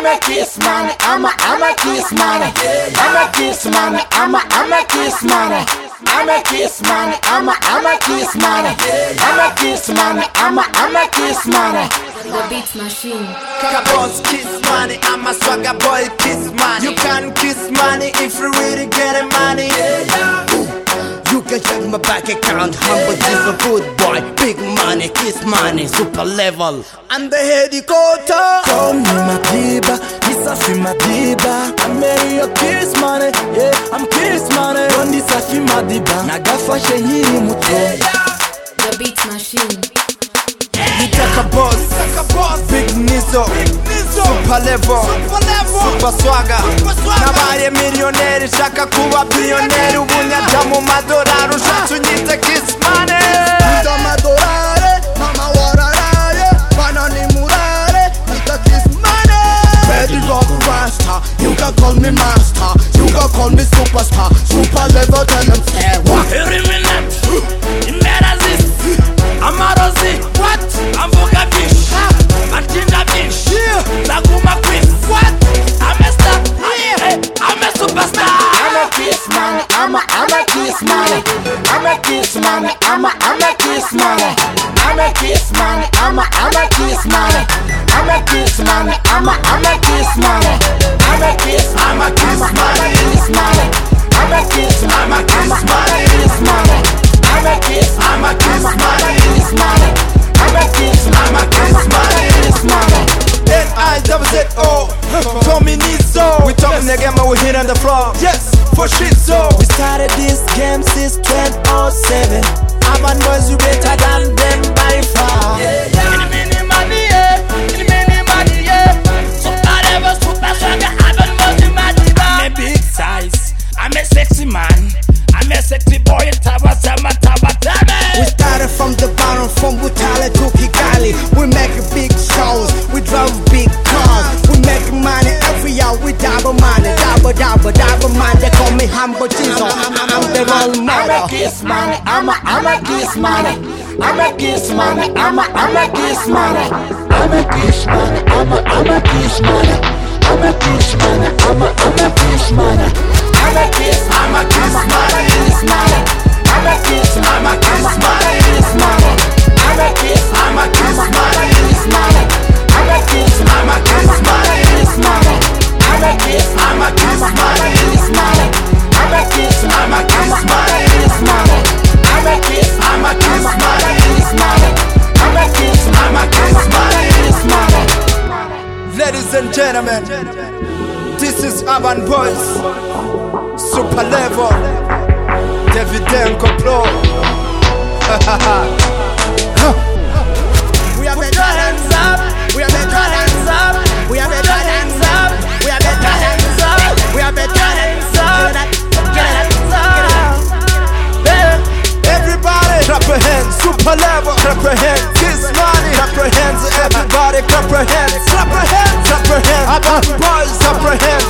a kiss man, I'm a kiss man, I'm a kiss man, I'm a kiss man, I'm a kiss man, I'm a kiss man, I'm a kiss man, I'm a kiss man. The Beats Machine. Boss kiss money, I'm a swagger boy kiss money. You can kiss money if you really get money. You can check my bank account, humble just a good boy. Big money, kiss money, super level. I'm the headquarter. Call me Madiba, Nisafi Madiba. I'm a kiss money, yeah, I'm kiss money. Don't Nisafi Madiba, Nagafa Shehiri Muto. The Beats Machine. Nitaka boss, big nizo, super level, super swagger. Nabaye millionaire, shaka kuba billionaire. Ubunyata mu madolari, ushatse unyite kiss money. Nita madolari, mama wararaye. Bana ni murare, nita kiss money. Ready rock rasta, you can call me master, you can call me superstar. Super level, tell them say what? I'm a Rosie, what? I'm Boga Fish, Martina Fish, Laguma Queen, what? I'm a star, I'm a superstar. I'm a kiss man, I'm a kiss man, I'm a kiss man, I'm a kiss man, I'm a kiss man, I'm a kiss man, I'm a kiss man, I'm a kiss man, I'm a kiss, I'm a kiss man, I'm a kiss, I'm a kiss man, I'm a kiss, I'm a kiss man, I'm a kiss, I'm a kiss man. N-I-Z-Z-O, Tommy Nizo. We talking again, but we hit on the floor. Yes, for shit so. We started this game since 2007. Urban boys, we better than them by far. Any mini money, any mini money, super level, super swagger, urban boys, you mad. I'm a big size, I'm a sexy man, I'm a sexy boy. We started from the bottom, from Butale to Kigali. We make big shows, we drive big cars. We make money every year, we double money, double money. They call me Humble Jizo, I'm the role model. I'm a kiss man, I'm a kiss man, I'm a kiss man, I'm a kiss man, I'm a kiss man, I'm a kiss man, I'm a kiss man, I'm a kiss man, I'm a kiss, I'm a kiss man, I'm a kiss, I'm a kiss man, I'm a kiss, I'm a kiss man, I'm a kiss, I'm a kiss man, I'm a kiss, I'm a kiss man, I'm a kiss, I'm a kiss man, I'm a kiss, I'm a kiss man, I'm a kiss, I'm a kiss man. Ladies and gentlemen, this is Urban Boys, super level, David Complot. We have better hands up, we have better hands up, we have better hands up, we have better hands up, we have better hands up. Everybody, clap your hands, super level, clap your hands, kiss money, clap your hands, everybody, clap your hands, clap your hands, clap your hands, Urban Boys, clap your hands.